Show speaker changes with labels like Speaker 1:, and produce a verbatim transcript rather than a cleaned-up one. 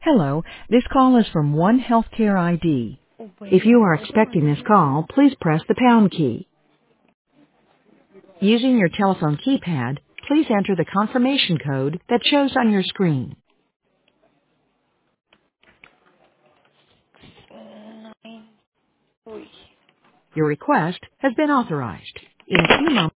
Speaker 1: Hello, this call is from One Healthcare I D.
Speaker 2: Oh,
Speaker 1: If
Speaker 2: wait,
Speaker 1: you are
Speaker 2: hold on.
Speaker 1: expecting this call, please press the pound key. Using your telephone keypad, please enter the confirmation code that shows on your screen.
Speaker 2: Nine, three.
Speaker 1: Your request has been authorized. In a few moments,